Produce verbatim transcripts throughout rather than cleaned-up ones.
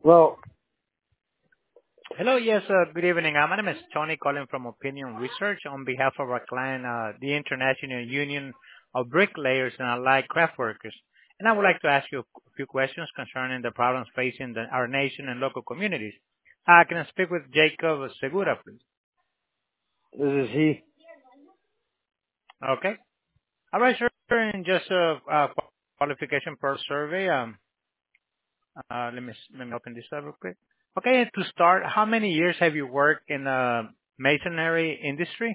Well, Hello. Yes, uh, good evening. Uh, My name is Tony calling from Opinion Research on behalf of our client, uh, the International Union of Bricklayers and Allied Craft Workers. And I would like to ask you a few questions concerning the problems facing the, our nation and local communities. Uh, can I speak with Jacob Segura, please? this is he. Okay. All right, sir. And just a uh, qualification per survey. Um, uh, let me let me open this up real quick. Okay. To start, how many years have you worked in the masonry industry?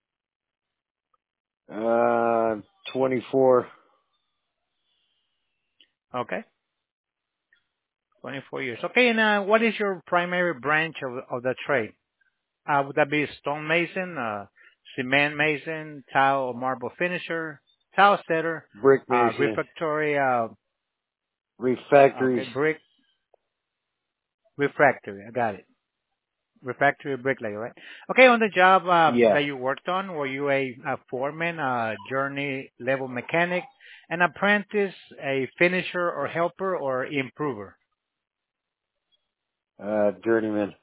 Uh, twenty-four. Okay. twenty-four years. Okay, and uh, what is your primary branch of, of the trade? Uh, would that be stonemason, uh, cement mason, tile or marble finisher, tile setter, Brick uh, mason. refractory, uh, okay, Refactories. brick, refractory, I got it. Refractory bricklayer, right? Okay, on the job uh, Yeah. that you worked on, were you a, a foreman, a journey level mechanic, an apprentice, a finisher or helper or improver? Uh, journeyman.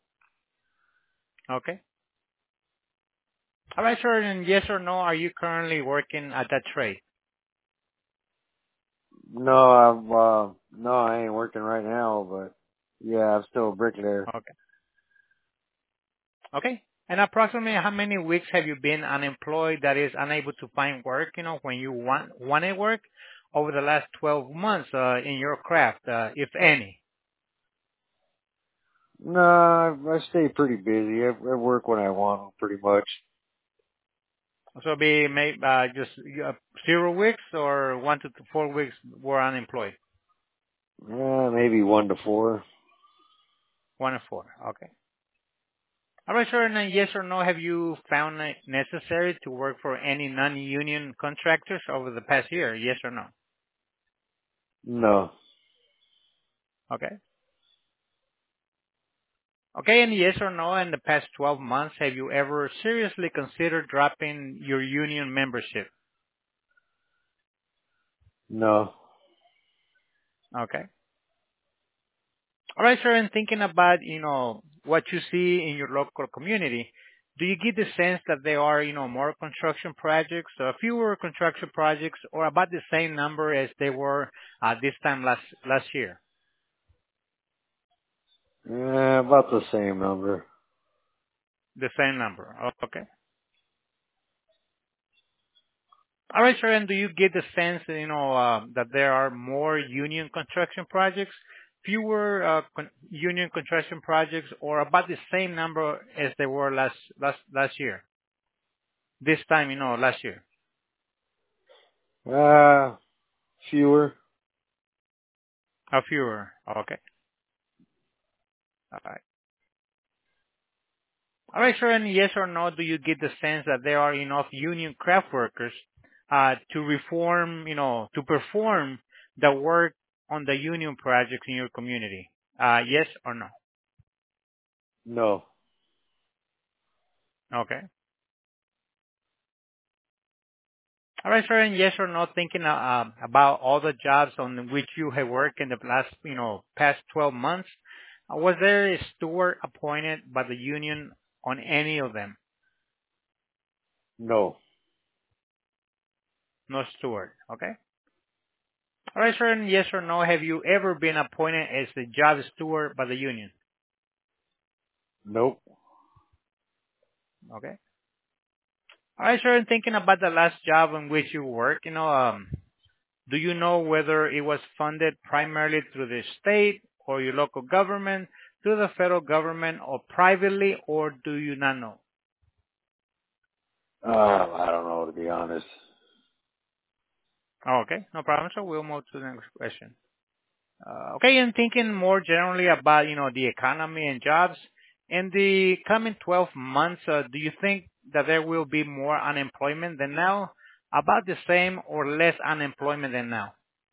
Okay. All right, sir, and yes or no, are you currently working at that trade? No, I'm, uh, no, I ain't working right now, but yeah, I'm still a bricklayer. Okay. Okay. And approximately how many weeks have you been unemployed, that is unable to find work, you know, when you want wanted work over the last twelve months uh, in your craft, uh, if any? No, I, I stay pretty busy. I, I work when I want, pretty much. So be maybe uh, just uh, zero weeks or one to four weeks were unemployed. Uh, maybe one to four. One and four. Okay. All right, sir. And then yes or no, have you found it necessary to work for any non-union contractors over the past year? Yes or no? No. Okay. Okay, and yes or no, in the past twelve months, have you ever seriously considered dropping your union membership? No. Okay. All right, sir, and thinking about, you know, what you see in your local community, do you get the sense that there are, you know, more construction projects, uh, fewer construction projects, or about the same number as they were uh, this time last last year? Uh, about the same number. The same number. Oh, okay. All right, sir. And do you get the sense, you know, uh, that there are more union construction projects, fewer uh, con- union construction projects, or about the same number as they were last last last year? This time, you know, last year. Uh, fewer. Uh, fewer. Okay. All right. All right, sir. And yes or no, do you get the sense that there are enough union craft workers uh, to reform, you know, to perform the work on the union projects in your community? Uh, yes or no? No. Okay. All right, sir. And yes or no, thinking uh, um, about all the jobs on which you have worked in the last, you know, past twelve months, uh, was there a steward appointed by the union on any of them? No. No steward. Okay. All right, sir. And yes or no, have you ever been appointed as the job steward by the union? Nope. Okay. All right, sir. And thinking about the last job in which you work, you know, um, do you know whether it was funded primarily through the state or your local government, through the federal government, or privately, or do you not know? Uh, I don't know, to be honest. Oh, okay, no problem. So we'll move to the next question. Uh, okay, and thinking more generally about, you know, the economy and jobs, in the coming twelve months, uh, do you think that there will be more unemployment than now, about the same, or less unemployment than now?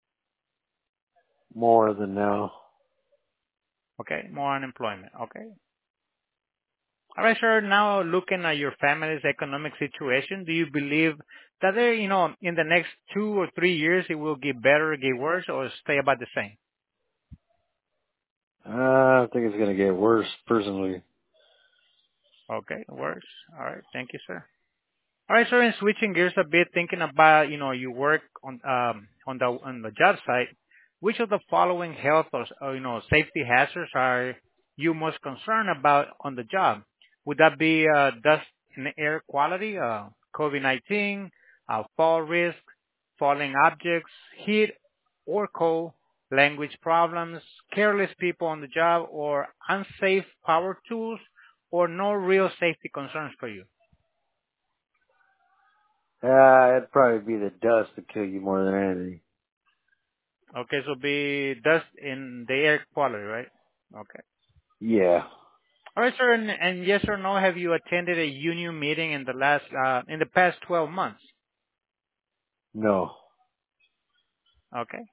More than now. Okay, more unemployment. Okay. All right, sir. Now looking at your family's economic situation, do you believe that there, you know, in the next two or three years it will get better, get worse, or stay about the same? think it's gonna get worse, personally. Okay, works. All right. Thank you, sir. All right, sir. And switching gears a bit, thinking about, you know, you work on um on the on the job site. Which of the following health or, or you know safety hazards are you most concerned about on the job? Would that be uh, dust and air quality, uh, COVID nineteen, uh, fall risk, falling objects, heat or cold, language problems, careless people on the job, or unsafe power tools, or no real safety concerns for you? Uh, it'd probably be the dust to kill you more than anything. Okay, so be dust in the air quality, right? Okay. Yeah. All right, sir. And, and yes or no, have you attended a union meeting in the last uh, in the past twelve months? No. Okay.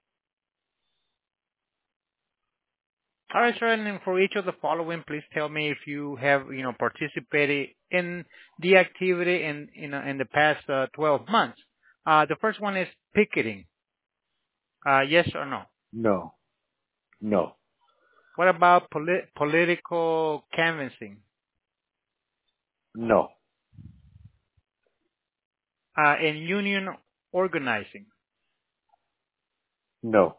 All right, sir. And then for each of the following, please tell me if you have you know participated in the activity in in, uh, in the past uh, twelve months. Uh, the first one is picketing. Uh, yes or no? No. No. What about poli- political canvassing? No. Uh, in union organizing? No.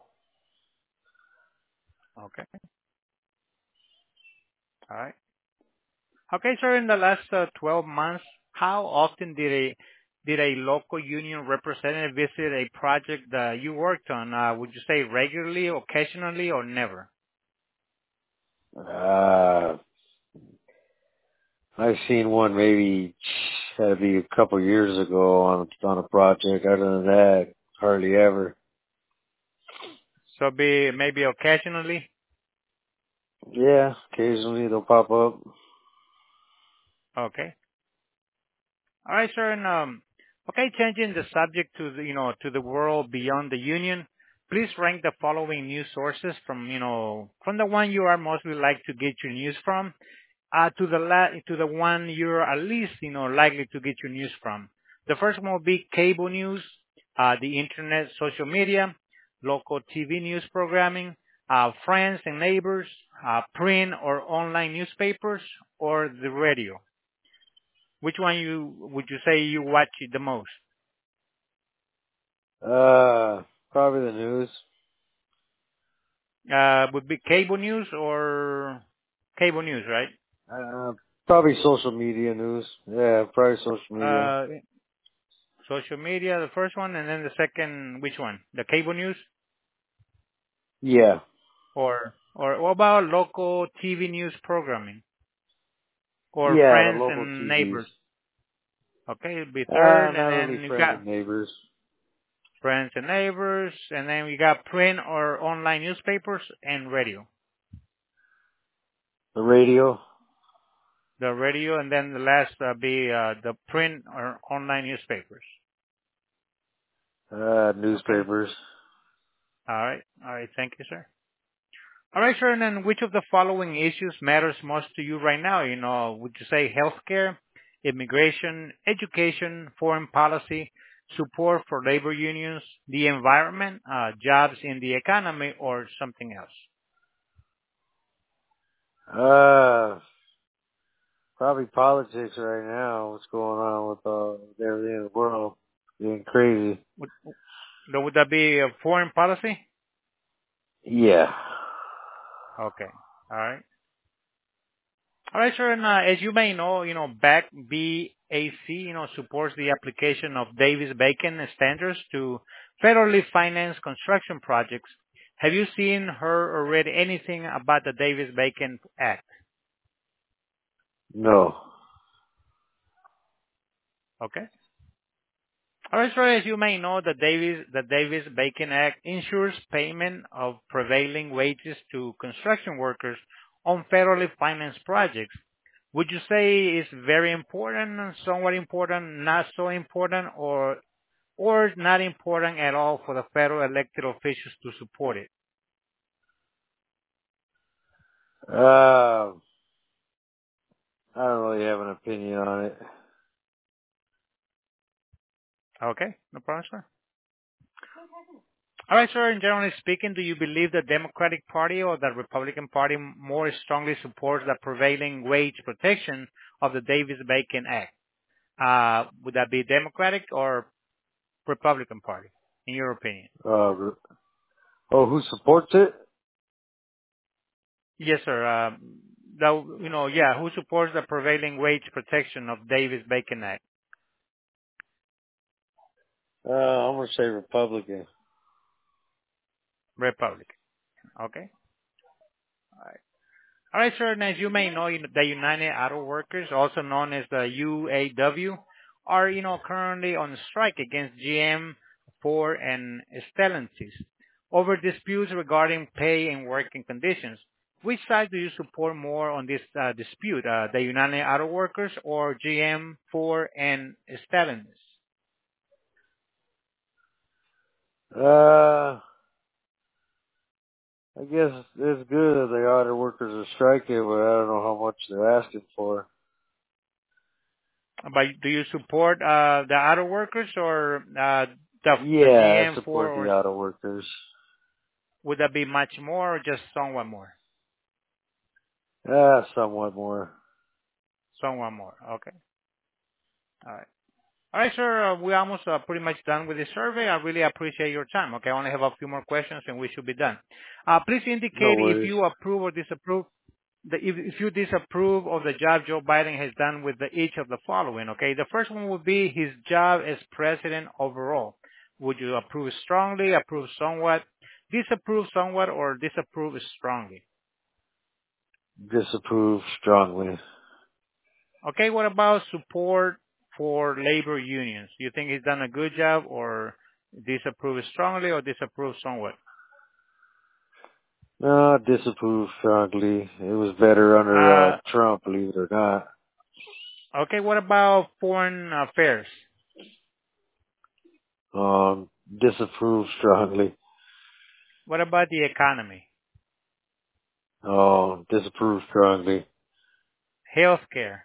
Okay. All right. Okay, sir, in the last uh, twelve months, how often did a did a local union representative visit a project that you worked on? Uh, would you say regularly, occasionally, or never? Uh, I've seen one maybe, had to be a couple years ago on, on a project. Other than that, hardly ever. So be maybe occasionally. Yeah, occasionally they'll pop up. Okay. All right, sir. And um, okay, changing the subject to the you know to the world beyond the union. Please rank the following news sources from you know from the one you are mostly like to get your news from. Uh, to the la- to the one you're at least you know likely to get your news from. The first one will be cable news, uh, the internet, social media, local T V news programming, uh, friends and neighbors, uh, print or online newspapers, or the radio. Which one you would you say you watch it the most? Uh, probably the news. Uh, would be cable news or cable news, right? Uh, probably social media news. Yeah, probably social media. Uh, social media, the first one, and then the second, which one? The cable news? Yeah. Or or what about local T V news programming or Yeah, the friends local and T Vs. neighbors? Okay, it'll be Uh, third, and not really then you friends got and neighbors. friends and neighbors, and then we got print or online newspapers and radio. The radio. The radio, and then the last uh, be uh, the print or online newspapers. Uh, Okay. newspapers. All right. All right. Thank you, sir. All right, sir. And then which of the following issues matters most to you right now? You know, would you say healthcare, immigration, education, foreign policy, support for labor unions, the environment, uh, jobs in the economy, or something else? Uh, probably politics right now. What's going on with, uh, with everything in the world? Getting crazy. Would, would that be uh, foreign policy? Yeah. Okay. All right. All right, sir. And uh, as you may know, you know, BAC, B A C, you know, supports the application of Davis-Bacon standards to federally financed construction projects. Have you seen, heard, or read anything about the Davis-Bacon Act? No. Okay. All right, sir. As you may know, the Davis, the Davis-Bacon Act ensures payment of prevailing wages to construction workers on federally financed projects. Would you say it's very important, somewhat important, not so important, or or not important at all for the federal elected officials to support it? Uh, I don't really have an opinion on it. Okay, no problem, sir. All right, sir. And generally speaking, do you believe the Democratic Party or the Republican Party more strongly supports the prevailing wage protection of the Davis-Bacon Act? Uh, would that be Democratic or Republican Party, in your opinion? Uh, oh, who supports it? Yes, sir. Um, the, you know, yeah, who supports the prevailing wage protection of Davis-Bacon Act? Uh, I'm gonna say Republican. Republican. Okay. All right. All right, sir. And as you may know, you- the United Auto Workers, also known as the U A W, are, you know, currently on strike against G M, Ford, and Stellantis over disputes regarding pay and working conditions. Which side do you support more on this uh, dispute, uh, the United Auto Workers or G M, Ford, and Stellantis? Uh, I guess it's good that the auto workers are striking, but I don't know how much they're asking for. But do you support uh, the auto workers or uh, the the Yeah, I G M, Ford, support or the auto workers. would that be much more or just somewhat more? Ah, somewhat more. Somewhat more. Okay. All right. All right, sir. Uh, we're almost uh, pretty much done with the survey. I really appreciate your time. Okay, I only have a few more questions and we should be done. Uh, please No indicate if worries. you approve or disapprove. The, if, if you disapprove of the job Joe Biden has done with the, each of the following, okay? The first one would be his job as president overall. Would you approve strongly, approve somewhat, disapprove somewhat, or disapprove strongly? Disapprove strongly. Okay, what about support for labor unions? Do you think he's done a good job or disapprove strongly or disapprove somewhat? No, disapprove strongly. It was better under uh, Uh, Trump, believe it or not. okay, what about foreign affairs? Um, disapprove strongly. What about the economy? Oh, disapprove strongly. Healthcare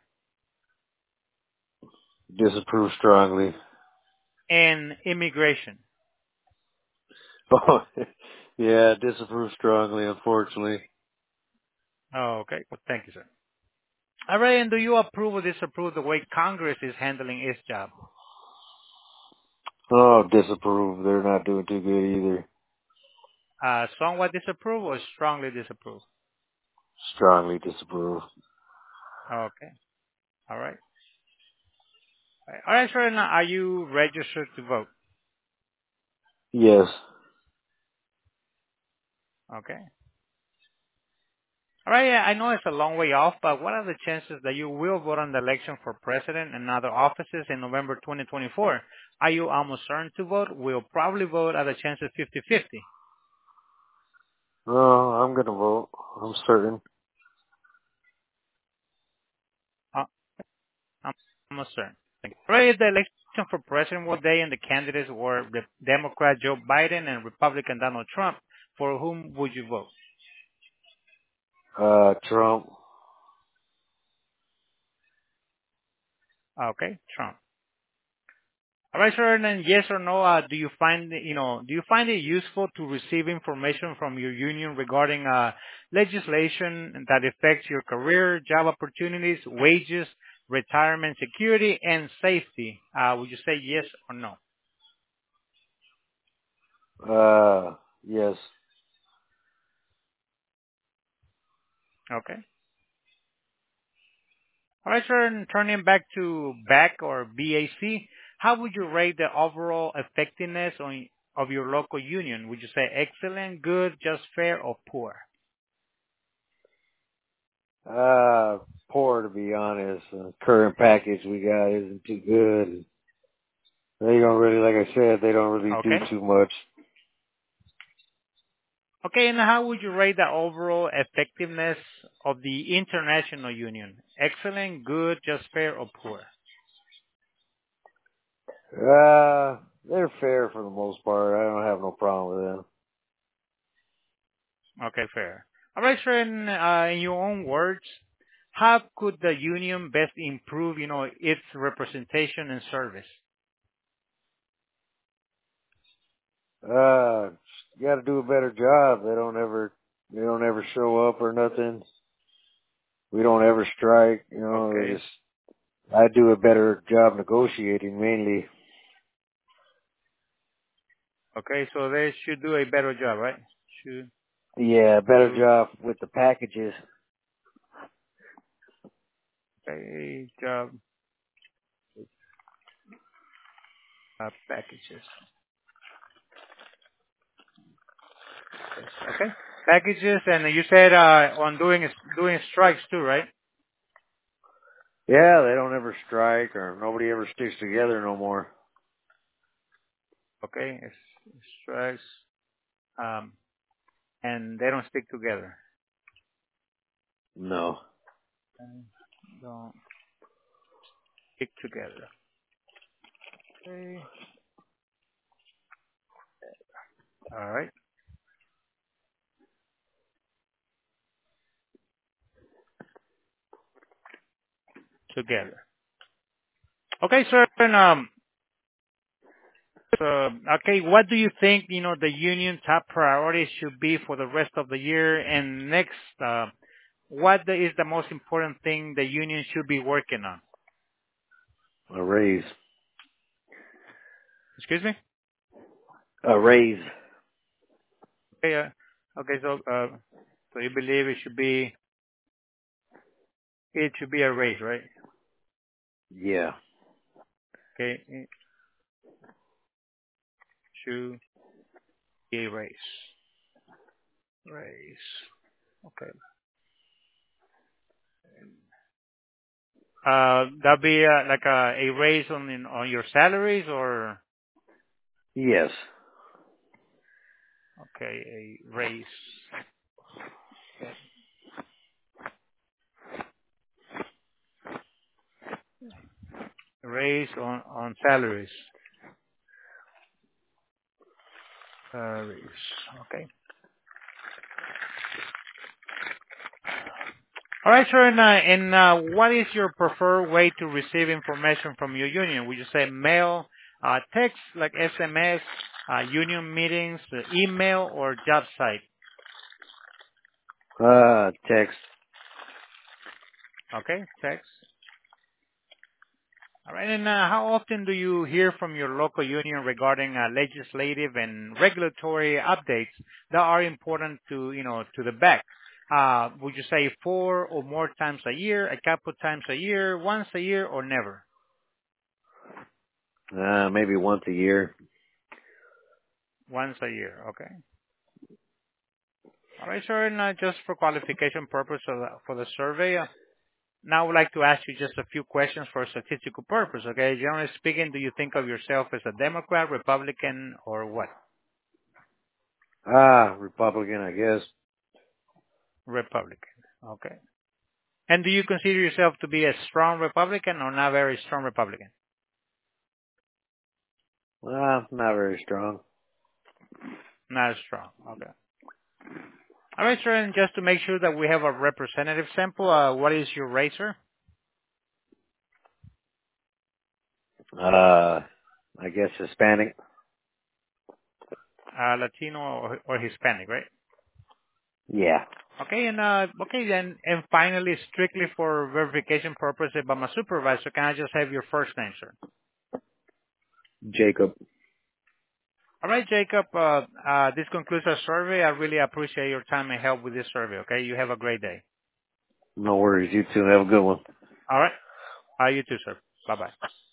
Disapprove strongly. and immigration? Oh, yeah, disapprove strongly, unfortunately. Oh, okay. Well, thank you, sir. All right, and do you approve or disapprove the way Congress is handling its job? Oh, disapprove. They're not doing too good either. Uh, somewhat disapprove or strongly disapprove? Strongly disapprove. Okay. All right. All right, sir. Now, are you registered to vote? Yes. Okay. All right. Yeah, I know it's a long way off, but what are the chances that you will vote on the election for president and other offices in November twenty twenty-four? Are you almost certain to vote? Will probably vote at a chance of fifty-fifty. Oh, I'm gonna vote. I'm certain. Uh, I'm almost certain. Thank you. All right. The election for president one day and the candidates were Re- Democrat Joe Biden and Republican Donald Trump. For whom would you vote? Uh, Trump. Okay, Trump. All right, sir. And then yes or no, uh, do you find, it- you know, do you find it useful to receive information from your union regarding uh, legislation that affects your career, job opportunities, wages, retirement security, and safety? Uh, would you say yes or no? Uh, yes. Okay. All right, sir. And turning back to B A C or B A C, how would you rate the overall effectiveness on, of your local union? Would you say excellent, good, just fair, or poor? Uh, poor to be honest. The current package we got isn't too good. They don't really, like I said, they don't really do Okay. too much. Okay, and how would you rate the overall effectiveness of the international union? Excellent, good, just fair, or poor? Uh, they're fair for the most part. I don't have no problem with them. Okay, fair. All right, sir, in, uh, in your own words, how could the union best improve, you know, its representation and service? Uh, you got to do a better job. They don't ever, they don't ever show up or nothing. We don't ever strike. You know, they Okay. just. I do a better job negotiating mainly. Okay, so they should do a better job, right? Should Yeah, better do job with the packages. a job uh, packages. Yes, okay. Packages, and you said uh, on doing doing strikes too, right? Yeah, they don't ever strike or nobody ever sticks together no more. Okay, it's strikes, um, and they don't stick together. No. Okay, don't stick together. Okay, all right, together. Okay, sir. And, um, so, okay, what do you think, you know, the union top priorities should be for the rest of the year? And next, uh, what the, is the most important thing the union should be working on? A raise. Excuse me? A raise. Okay, uh, okay, so, uh, so you believe it should be, it should be a raise, right? Yeah. Okay, it should be a raise. Raise. Okay. Uh, that be uh, like a, a raise on in, on your salaries or Yes. okay, a raise. Raise on on salaries. Salaries. Okay. All right, sir. And, uh, and uh, what is your preferred way to receive information from your union? Would you say mail, uh, text like S M S, uh, union meetings, uh, email, or job site? Uh, text. Okay, text. All right. And uh, how often do you hear from your local union regarding uh, legislative and regulatory updates that are important to, you know, to the B A C? Uh, would you say four or more times a year, a couple times a year, once a year, or never? Uh, maybe once a year. Once a year. Okay. All right, sir. And uh, just for qualification purpose of the, for the survey, uh, now I would like to ask you just a few questions for statistical purpose. Okay. Generally speaking, do you think of yourself as a Democrat, Republican, or what? Ah, Republican, I guess. Republican. Okay. And do you consider yourself to be a strong Republican or not very strong Republican? Well, not very strong. Not strong. Okay. All right, sir. And just to make sure that we have a representative sample, uh, what is your race, sir? Uh, I guess Hispanic. Uh, Latino or, or Hispanic, right? Yeah. Okay, and uh, okay, then, and finally, strictly for verification purposes, by my supervisor, can I just have your first name, sir? Jacob. All right, Jacob. Uh, uh, this concludes our survey. I really appreciate your time and help with this survey. Okay, you have a great day. No worries. You too. Have a good one. All right. Uh, you too, sir. Bye bye.